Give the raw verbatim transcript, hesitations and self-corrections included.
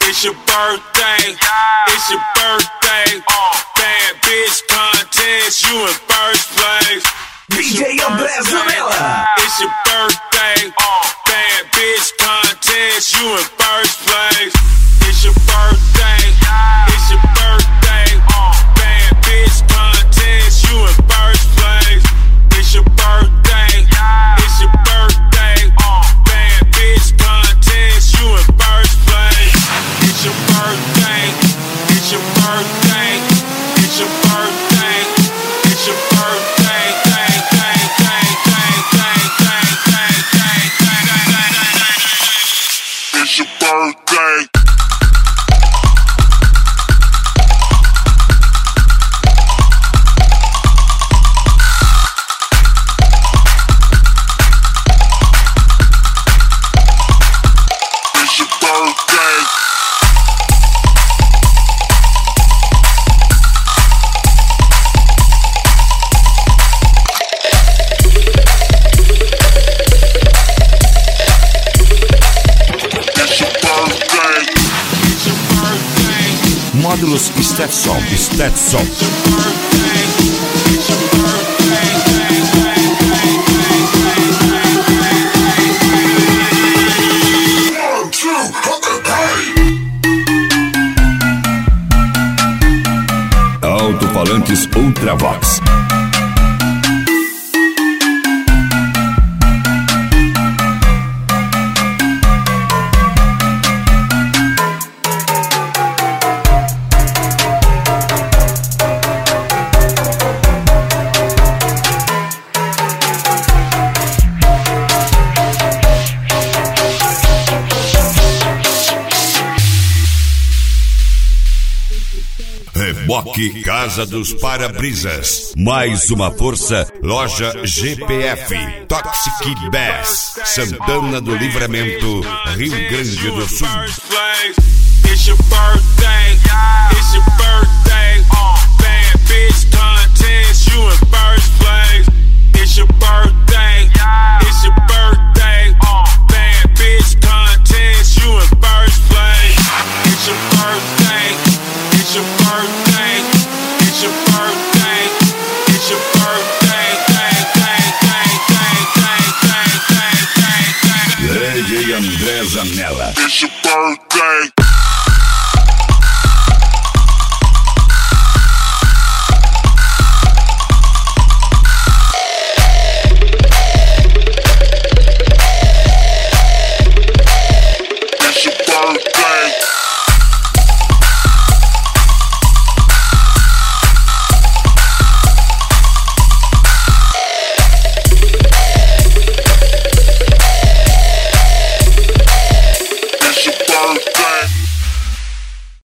It's your birthday, it's your birthday. Bad bitch contest, you in first place. D J André Zanella. It's your birthday, bad bitch contest, you in first place. It's your birthday, it's your birthday. Bad bitch contest, you in first place. It's your birthday, it's your birthday. Bad bitch contest, you in first place. It's your birthday, it's your birthday, it's your birthday, it's your birthday. It's your birthday. Módulos Stetson, Stetson. Alto-falantes Ultravox. Reboque Casa dos Para-Brisas. Mais uma força, loja G P F. Toxic Bass, Santana do Livramento, Rio Grande do Sul. It's your birthday, it's your birthday. Bad bitch contest, you in first place. It's your birthday, it's your birthday. Bad bitch contest, you in first place. It's your birthday, it's your birthday, it's your birthday, it's your birthday. D J André Zanella. It's your birthday.